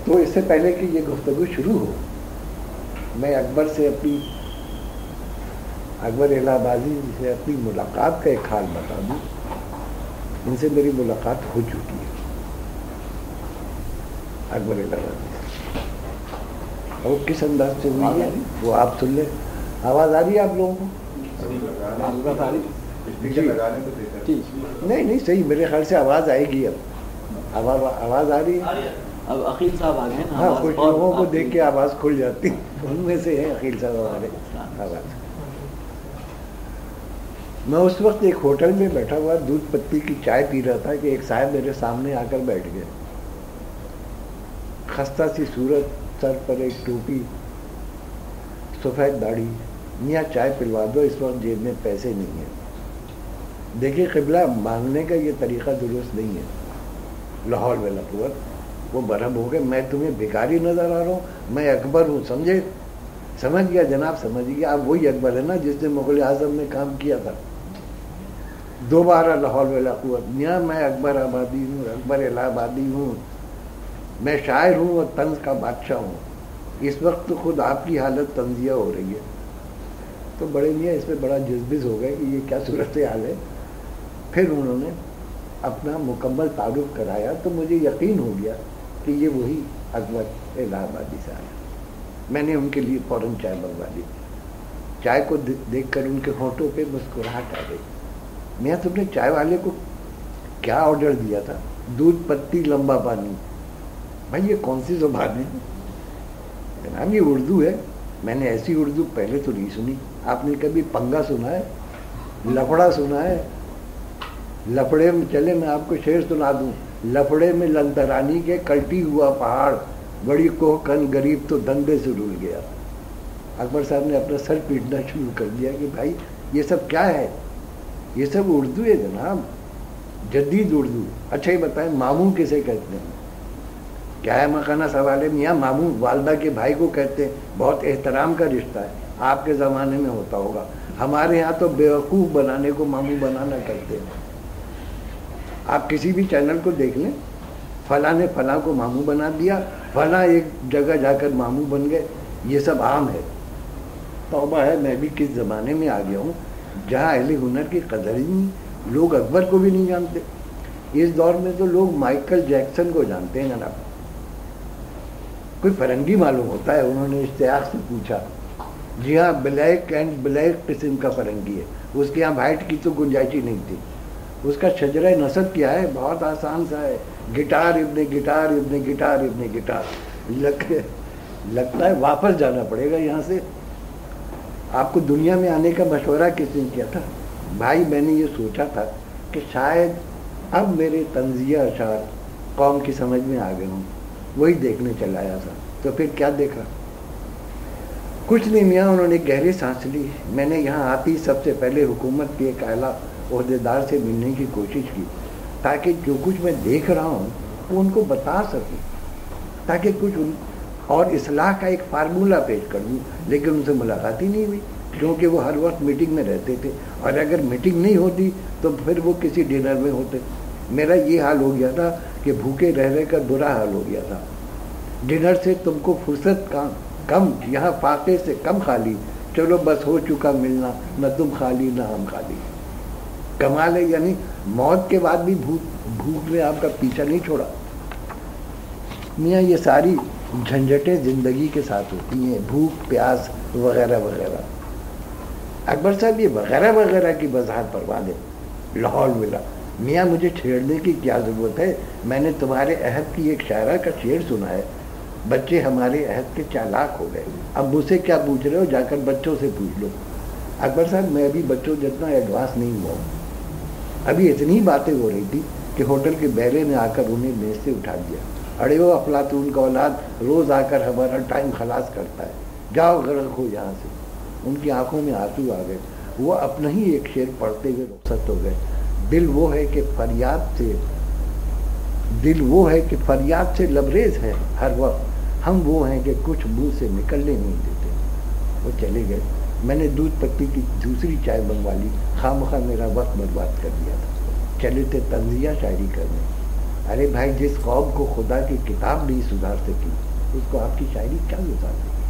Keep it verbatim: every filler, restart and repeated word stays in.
تو اس سے پہلے کہ یہ گفتگو شروع ہو، میں اکبر سے اپنی اکبر الہ آبادی سے اپنی ملاقات کا ایک حال بتا دوں. ان سے میری ملاقات ہو چکی ہے، اکبر الہ آبادی سے. اور کس انداز سے ہوئی ہے وہ آپ سن لیں. آواز آ رہی ہے آپ لوگوں کو؟ جی نہیں نہیں صحیح، میرے خیال سے آواز آئے گی. اب آواز آواز آ رہی ہے. اب عقیل صاحب آ گئے. ہاں کچھ لوگوں کو دیکھ کے آواز کھل جاتی، ان میں سے ہے عقیل صاحب ہمارے. آواز میں اس وقت ایک ہوٹل میں بیٹھا ہوا دودھ پتی کی چائے پی رہا تھا کہ ایک صاحب میرے سامنے آ کر بیٹھ گئے. خستہ سی صورت، سر پر ایک ٹوپی، سفید داڑھی. میاں چائے پلوا دو، اس وقت جیب میں پیسے نہیں ہیں. دیکھیے قبلہ، مانگنے کا یہ طریقہ درست نہیں ہے. لاہور میں لقوت وہ برہم ہو گئے، میں تمہیں بھکاری نظر آ رہا ہوں، میں اکبر ہوں، سمجھے؟ سمجھ گیا جناب، سمجھ گیا. آپ وہی اکبر ہے نا جس نے مغل اعظم میں کام کیا تھا. دوبارہ لاہور میں لقوت، میاں میں اکبر آبادی ہوں، اکبر الہ آبادی ہوں، میں شاعر ہوں اور طنز کا بادشاہ ہوں. اس وقت تو خود آپ کی حالت طنزیہ ہو رہی ہے. تو بڑے میاں اس میں بڑا جذبز ہو گئے کہ یہ کیا صورت حال ہے. پھر انہوں نے اپنا مکمل تعارف کرایا تو مجھے یقین ہو گیا کہ یہ وہی اکبر الہ آبادی سے آیا. میں نے ان کے لیے فوراً چائے منگوا دی. چائے کو دیکھ کر ان کے ہونٹوں پہ مسکراہٹ آ گئی. میاں تم نے چائے والے کو کیا آرڈر دیا تھا؟ دودھ پتی لمبا پانی. بھائی یہ کون سی زبان ہے جناب؟ یہ اردو ہے. میں نے ایسی اردو پہلے تو نہیں سنی. آپ نے کبھی پنگا سنا ہے؟ لفڑا سنا ہے؟ لفڑے میں چلے میں آپ کو شعر سنا دوں. لفڑے میں لنترانی کے کلٹی ہوا پہاڑ، بڑی کوہ کن غریب تو دندے سے رول گیا. اکبر صاحب نے اپنا سر پیٹنا شروع کر دیا کہ بھائی یہ سب کیا ہے؟ یہ سب اردو ہے جناب، جدید اردو. اچھا یہ بتائیں ماموں کسے کہتے ہیں؟ کیا ہے مکانہ سوال ہے. میاں ماموں والدہ کے بھائی کو کہتے ہیں. بہت احترام کا رشتہ ہے. آپ کے زمانے میں ہوتا ہوگا، ہمارے ہاں تو بیوقوف بنانے کو ماموں بنانا کرتے ہیں. آپ کسی بھی چینل کو دیکھ لیں، فلاں نے فلاں کو ماموں بنا دیا، فلاں ایک جگہ جا کر ماموں بن گئے. یہ سب عام ہے. توبہ ہے، میں بھی کس زمانے میں آ گیا ہوں جہاں اہل ہنر کی قدر ہی نہیں. لوگ اکبر کو بھی نہیں جانتے. اس دور میں تو لوگ مائیکل جیکسن کو جانتے ہیں جناب. کوئی فرنگی معلوم ہوتا ہے. انہوں نے اشتیاق سے پوچھا. جی ہاں، بلیک اینڈ بلیک قسم کا فرنگی ہے. اس کے یہاں وائٹ کی تو گنجائش ہی نہیں تھی. اس کا شجرہ نسب کیا ہے؟ بہت آسان سا ہے. گٹار ابن گٹار ابن گٹار ابن گٹار. لگ لگتا ہے واپس جانا پڑے گا یہاں سے. آپ کو دنیا میں آنے کا مشورہ کس نے کیا تھا؟ بھائی میں نے یہ سوچا تھا کہ شاید اب میرے طنزیہ اشعار قوم کی سمجھ میں آ گئے ہوں، وہی دیکھنے چلا آیا تھا. تو پھر کیا دیکھا؟ کچھ نہیں میاں. انہوں نے گہری سانس لی. میں نے یہاں آتی سب سے پہلے حکومت کے ایک اعلیٰ عہدیدار سے ملنے کی کوشش کی تاکہ جو کچھ میں دیکھ رہا ہوں وہ ان کو بتا سکوں، تاکہ کچھ ان اور اصلاح کا ایک فارمولہ پیش کر دوں. لیکن ان سے ملاقات ہی نہیں ہوئی کیونکہ وہ ہر وقت میٹنگ میں رہتے تھے، اور اگر میٹنگ نہیں ہوتی تو پھر وہ کسی ڈنر میں ہوتے. میرا یہ حال ہو گیا تھا کہ بھوکے رہ رہ کر برا حال ہو گیا تھا. ڈنر سے تم کو فرصت کم کم یہاں فاقے سے کم خالی. چلو بس ہو چکا ملنا، نہ تم خالی نہ ہم خالی. کمال ہے. یعنی موت کے بعد بھی بھوک بھوک نے آپ کا پیچھا نہیں چھوڑا. میاں یہ ساری جھنجھٹیں زندگی کے ساتھ ہوتی ہیں، بھوک پیاس وغیرہ وغیرہ. اکبر صاحب یہ وغیرہ وغیرہ کی وضاحت پروا دیں. لاہور ملا. میاں مجھے چھیڑنے کی کیا ضرورت ہے؟ میں نے تمہارے عہد کی ایک شاعرہ کا شعر سنا ہے. بچے ہمارے عہد کے چالاک ہو گئے. اب مجھ سے کیا پوچھ رہے ہو؟ جا کر بچوں سے پوچھ لو. اکبر صاحب میں ابھی بچوں جتنا ایڈوانس نہیں ہوا ہوں. ابھی اتنی باتیں ہو رہی تھی کہ ہوٹل کے بیلے نے آ کر انہیں میز سے اٹھا دیا. اڑے وہ افلاطون کا اولاد روز آ کر ہمارا ٹائم خلاص کرتا ہے. جاؤ غرق ہو یہاں سے. ان کی آنکھوں میں آنسو آ گئے. وہ اپنا ہی ایک شعر پڑھتے ہوئے رخصت ہو گئے. دل وہ ہے کہ فریاد سے دل وہ ہے کہ فریاد سے لبریز ہے ہر وقت. ہم وہ ہیں کہ کچھ منہ سے نکلنے نہیں دیتے. وہ چلے گئے. میں نے دودھ پتی کی دوسری چائے منگوا لی. خواہ مخواہ میرا وقت برباد کر دیا تھا. چلے تھے طنزیہ شاعری کرنے. ارے بھائی جس قوم کو خدا کی کتاب نہیں سدھار سکی اس کو آپ کی شاعری کیا گزار سکتی؟